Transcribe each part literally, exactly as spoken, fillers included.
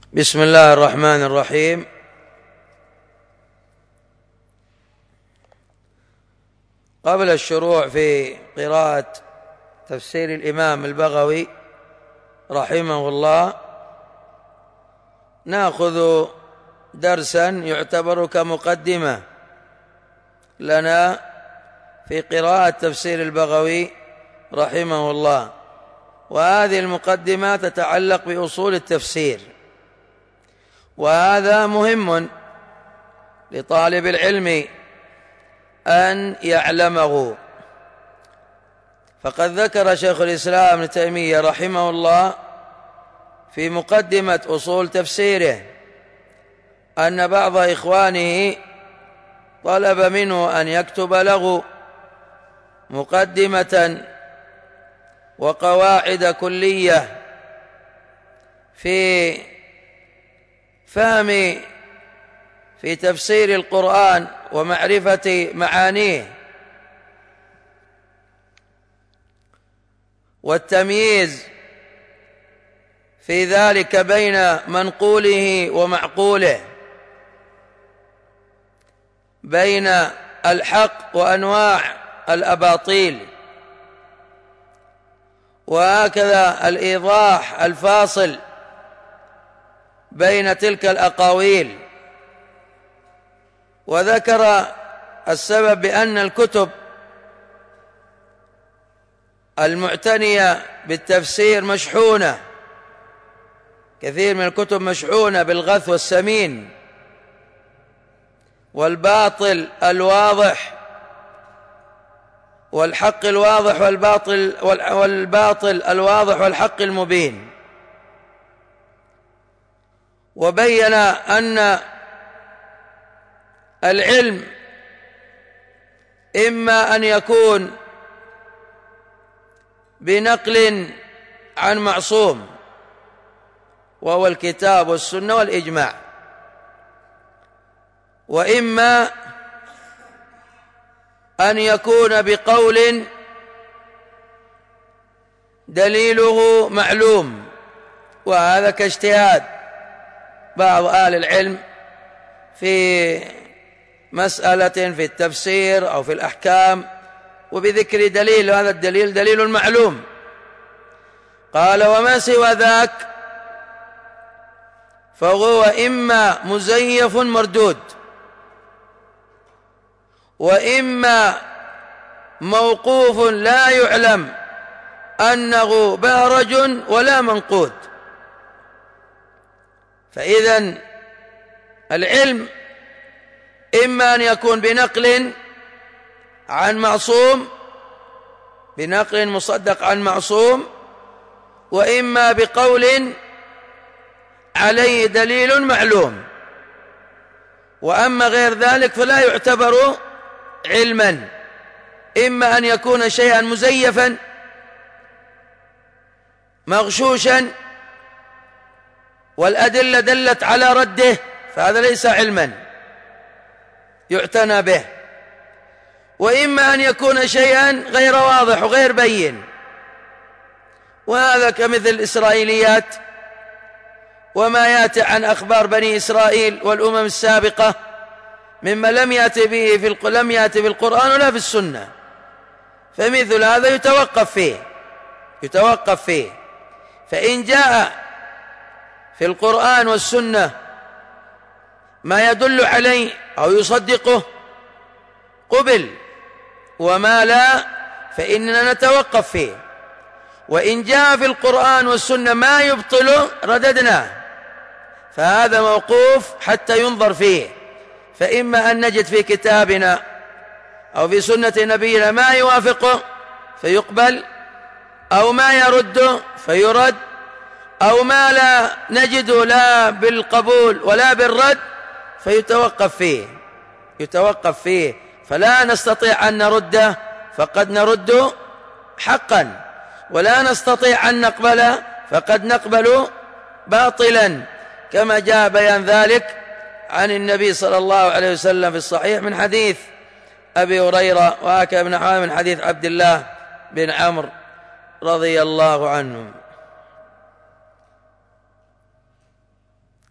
بسم الله الرحمن الرحيم. قبل الشروع في قراءة تفسير الإمام البغوي رحمه الله نأخذ درسا يعتبر كمقدمة لنا في قراءة تفسير البغوي رحمه الله، وهذه المقدمة تتعلق بأصول التفسير، وهذا مهم لطالب العلم أن يعلمه. فقد ذكر شيخ الإسلام ابن تيمية رحمه الله في مقدمة أصول تفسيره أن بعض إخوانه طلب منه أن يكتب له مقدمة وقواعد كلية في فهم في تفسير القرآن ومعرفة معانيه والتمييز في ذلك بين منقوله ومعقوله، بين الحق وأنواع الأباطيل، وهكذا الإيضاح الفاصل بين تلك الأقاويل. وذكر السبب بأن الكتب المعتنية بالتفسير مشحونة، كثير من الكتب مشحونة بالغث والسمين والباطل الواضح والحق الواضح والباطل والباطل الواضح والحق المبين. وبين أن العلم إما أن يكون بنقل عن معصوم وهو الكتاب والسنة والإجماع، وإما أن يكون بقول دليله معلوم، وهذا كاجتهاد بعض أهل العلم في مسألة في التفسير أو في الأحكام وبذكر دليل، وهذا الدليل دليل معلوم. قال: وما سوى ذاك فهو إما مزيف مردود، وإما موقوف لا يعلم أنه بارج ولا منقود. فإذن العلم إما أن يكون بنقل عن معصوم، بنقل مصدق عن معصوم، وإما بقول عليه دليل معلوم. وأما غير ذلك فلا يعتبر علما، إما أن يكون شيئا مزيفا مغشوشا والأدلة دلت على رده، فهذا ليس علما يعتنى به، وإما أن يكون شيئا غير واضح وغير بين، وهذا كمثل الإسرائيليات وما يأتي عن أخبار بني إسرائيل والأمم السابقة مما لم يأتي به في لم يأتي في القرآن ولا في السنة، فمثل هذا يتوقف فيه يتوقف فيه فإن جاء في القرآن والسنة ما يدل عليه أو يصدقه قبل، وما لا فإننا نتوقف فيه. وإن جاء في القرآن والسنة ما يبطله رددناه، فهذا موقوف حتى ينظر فيه، فإما أن نجد في كتابنا أو في سنة نبينا ما يوافقه فيقبل، أو ما يرده فيرد، أو ما لا نجده لا بالقبول ولا بالرد فيتوقف فيه يتوقف فيه فلا نستطيع أن نرده فقد نرد حقا، ولا نستطيع أن نقبل فقد نقبل باطلا، كما جاء بيان ذلك عن النبي صلى الله عليه وسلم في الصحيح من حديث أبي هريرة، وهكذا ابن حوام من حديث عبد الله بن عمرو رضي الله عنه.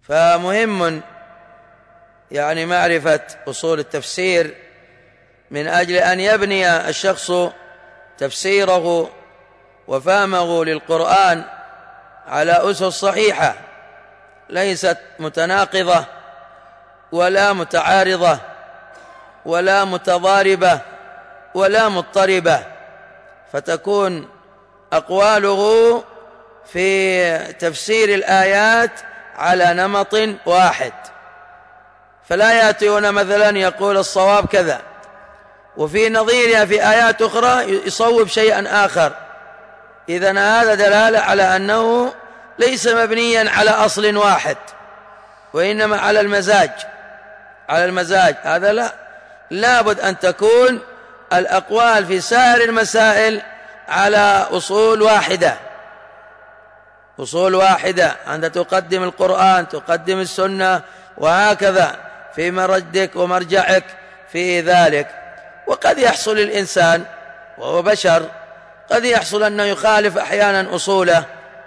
فمهم يعني معرفة أصول التفسير من أجل أن يبني الشخص تفسيره وفهمه للقرآن على أسس صحيحة ليست متناقضة ولا متعارضة ولا متضاربة ولا مضطربة، فتكون أقواله في تفسير الآيات على نمط واحد، فلا يأتون مثلا يقول الصواب كذا وفي نظيرها في آيات أخرى يصوب شيئا آخر. إذن هذا دلالة على أنه ليس مبنيا على أصل واحد وإنما على المزاج على المزاج هذا لا لابد أن تكون الأقوال في سائر المسائل على أصول واحدة أصول واحدة أنت تقدم القرآن تقدم السنة وهكذا في مردك ومرجعك في ذلك. وقد يحصل الإنسان وهو بشر قد يحصل أنه يخالف أحيانا أصوله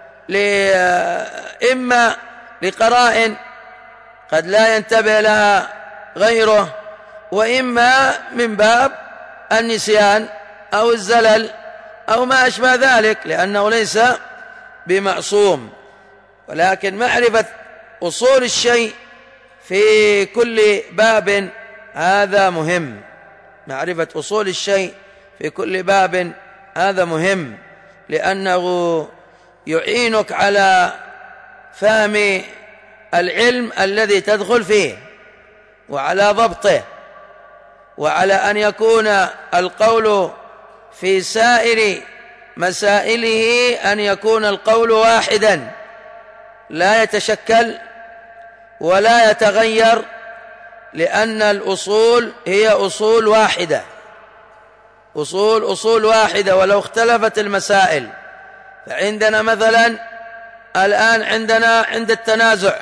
إما لقرائن قد لا ينتبه لها غيره، وإما من باب النسيان أو الزلل أو ما أشبه ذلك، لأنه ليس بمعصوم. ولكن معرفة أصول الشيء في كل باب هذا مهم، معرفة أصول الشيء في كل باب هذا مهم، لأنه يعينك على فهم العلم الذي تدخل فيه وعلى ضبطه، وعلى أن يكون القول في سائر مسائله أن يكون القول واحدا لا يتشكل ولا يتغير، لأن الأصول هي أصول واحدة أصول أصول واحدة ولو اختلفت المسائل. فعندنا مثلا الآن عندنا عند التنازع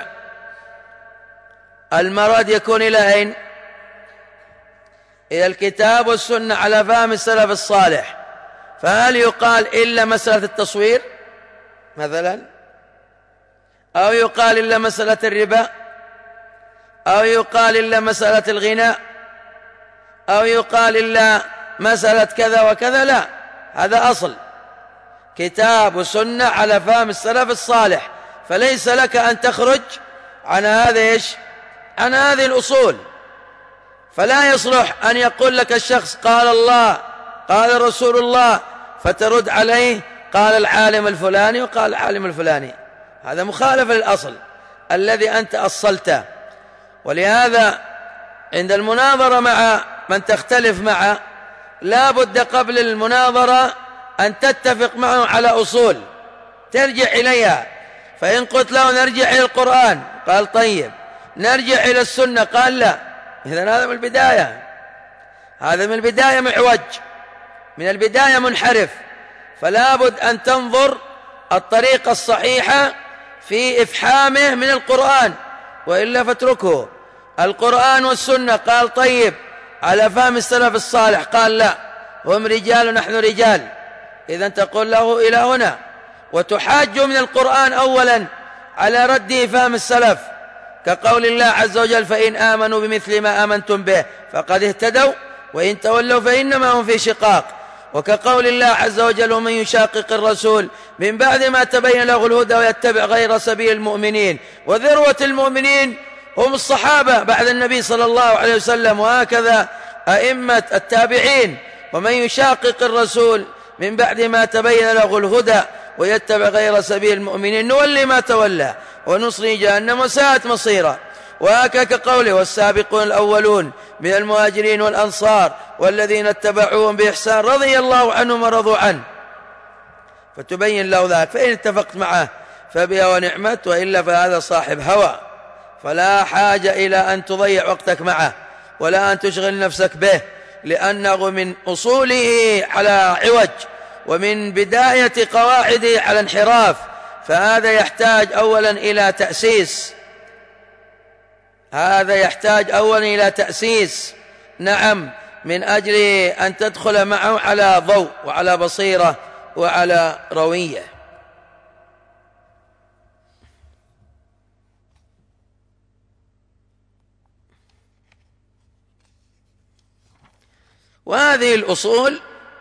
المراد يكون إلى أين؟ إلى الكتاب والسنة على فهم السلف الصالح. فهل يقال إلا مسألة التصوير مثلا، أو يقال إلا مسألة الربا، أو يقال إلا مسألة الغناء، أو يقال إلا مسألة كذا وكذا؟ لا، هذا أصل كتاب وسنة على فهم السلف الصالح، فليس لك أن تخرج عن هذا إيش؟ عن هذه الأصول. فلا يصلح أن يقول لك الشخص قال الله قال رسول الله فترد عليه قال العالم الفلاني وقال العالم الفلاني، هذا مخالف للأصل الذي أنت أصلته. ولهذا عند المناظرة مع من تختلف معه لا بد قبل المناظرة أن تتفق معه على أصول ترجع إليها. فإن قلت له نرجع إلى القرآن قال طيب، نرجع إلى السنة قال لا، إذن هذا من البداية هذا من البداية معوج، من البداية منحرف. فلا بد أن تنظر الطريقة الصحيحة في إفحامه من القرآن، وإلا فاتركه. القرآن والسنة قال طيب على فهم السلف الصالح قال لا، هم رجال ونحن رجال، إذن تقول له إلى هنا، وتحاج من القرآن أولا على رده فهم السلف، كقول الله عز وجل فإن آمنوا بمثل ما آمنتم به فقد اهتدوا وإن تولوا فإنما هم في شقاق، وكقول الله عز وجل ومن يشاقق الرسول من بعد ما تبين له الهدى ويتبع غير سبيل المؤمنين. وذروة المؤمنين هم الصحابة بعد النبي صلى الله عليه وسلم، وهكذا أئمة التابعين. ومن يشاقق الرسول من بعد ما تبين له الهدى ويتبع غير سبيل المؤمنين نولي ما تولى ونصلي جهنم وساءت مصيرا. وهكذا قوله والسابقون الأولون من المهاجرين والأنصار والذين اتبعوهم بإحسان رضي الله عنهم ورضوا عنه، فتبين له ذلك. فإن اتفقت معه فبها ونعمت، وإلا فهذا صاحب هوى، فلا حاجة إلى أن تضيع وقتك معه ولا أن تشغل نفسك به، لأنه من أصوله على عوج ومن بداية قواعده على انحراف. فهذا يحتاج أولا إلى تأسيس هذا يحتاج أولا إلى تأسيس نعم، من أجل أن تدخل معه على ضوء وعلى بصيرة وعلى روية. وهذه الأصول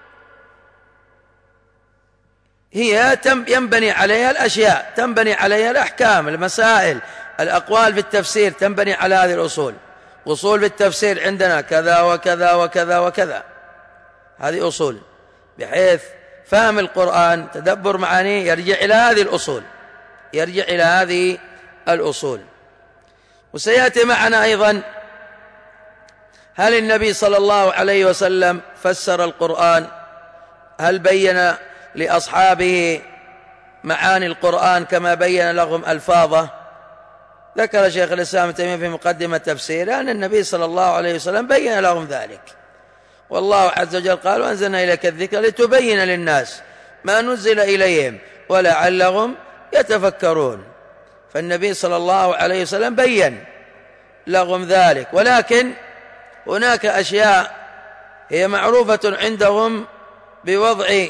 هي ينبني عليها الأشياء، تنبني عليها الأحكام، المسائل، الأقوال في التفسير تنبني على هذه الأصول. أصول في التفسير عندنا كذا وكذا وكذا وكذا، هذه أصول، بحيث فهم القرآن تدبر معانيه يرجع إلى هذه الأصول، يرجع إلى هذه الأصول. وسيأتي معنا أيضا هل النبي صلى الله عليه وسلم فسر القرآن؟ هل بين لأصحابه معاني القرآن كما بين لهم ألفاظه؟ ذكر شيخ الإسلام ابن تيمية في مقدمة تفسيره أن النبي صلى الله عليه وسلم بين لهم ذلك، والله عز وجل قال: وأنزلنا إليك الذكر لتبين للناس ما نزل إليهم ولعلهم يتفكرون. فالنبي صلى الله عليه وسلم بين لهم ذلك، ولكن هناك أشياء هي معروفة عندهم بوضع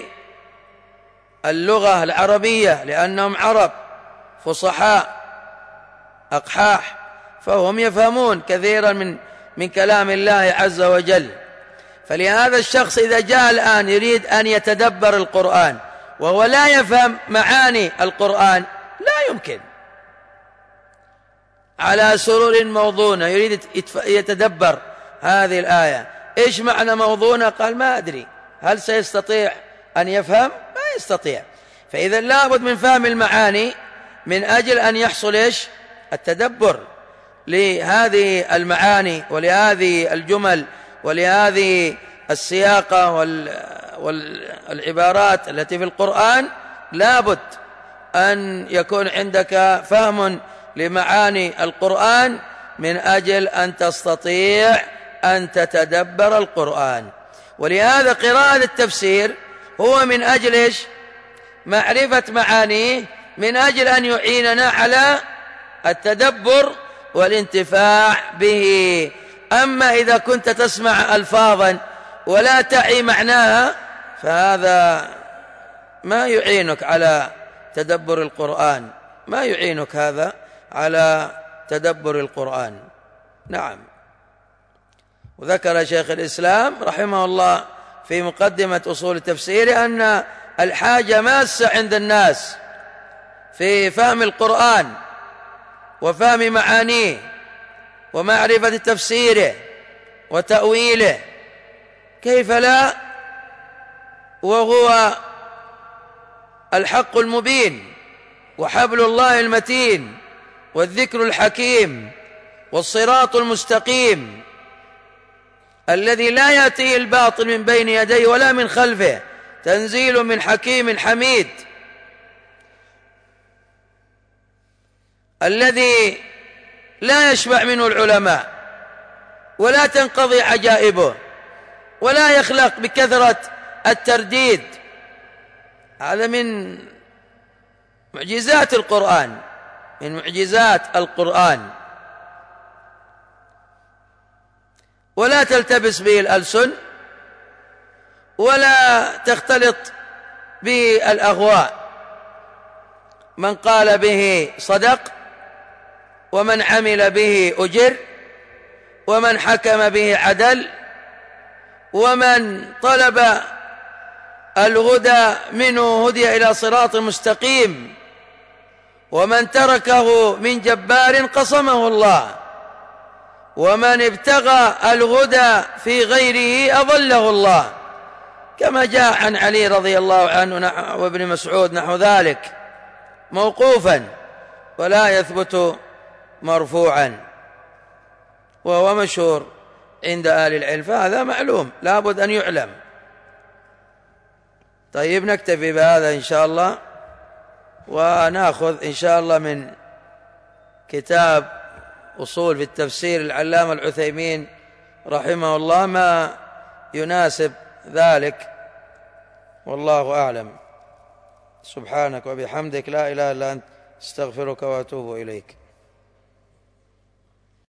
اللغة العربية، لأنهم عرب فصحاء أقحاح، فهم يفهمون كثيرا من من كلام الله عز وجل. فلهذا الشخص إذا جاء الآن يريد أن يتدبر القرآن وهو لا يفهم معاني القرآن، لا يمكن. على سرور موضونة يريد يتدبر هذه الآية، إيش معنى موضونة؟ قال: ما أدري. هل سيستطيع أن يفهم؟ ما يستطيع. فإذا لابد من فهم المعاني من أجل أن يحصل إيش؟ التدبر لهذه المعاني ولهذه الجمل ولهذه السياقة والعبارات التي في القرآن. لابد أن يكون عندك فهم لمعاني القرآن من أجل أن تستطيع أن تتدبر القرآن. ولهذا قراءة التفسير هو من أجل إيش؟ معرفة معانيه، من أجل أن يعيننا على التدبر والانتفاع به. أما إذا كنت تسمع ألفاظا ولا تعي معناها فهذا ما يعينك على تدبر القرآن، ما يعينك هذا على تدبر القرآن. نعم. وذكر شيخ الإسلام رحمه الله في مقدمة أصول التفسير أن الحاجة ماسة عند الناس في فهم القرآن وفهم معانيه ومعرفة تفسيره وتأويله، كيف لا وهو الحق المبين وحبل الله المتين والذكر الحكيم والصراط المستقيم الذي لا يأتيه الباطل من بين يديه ولا من خلفه، تنزيل من حكيم حميد، الذي لا يشبع منه العلماء ولا تنقضي عجائبه ولا يخلق بكثرة الترديد. هذا من معجزات القرآن، من معجزات القرآن. ولا تلتبس به الألسن ولا تختلط به الأهواء. من قال به صدق، ومن عمل به أجر، ومن حكم به عدل، ومن طلب الهدى منه هدي إلى صراط مستقيم، ومن تركه من جبار قصمه الله، ومن ابتغى الهدى في غيره أضله الله، كما جاء عن علي رضي الله عنه وابن مسعود نحو ذلك موقوفا ولا يثبت مرفوعا، وهو مشهور عند أهل العلم، فهذا معلوم لابد أن يعلم. طيب، نكتفي بهذا إن شاء الله، ونأخذ إن شاء الله من كتاب أصول في التفسير العلامة العثيمين رحمه الله ما يناسب ذلك، والله أعلم. سبحانك وبحمدك لا إله إلا أنت، استغفرك وأتوب إليك.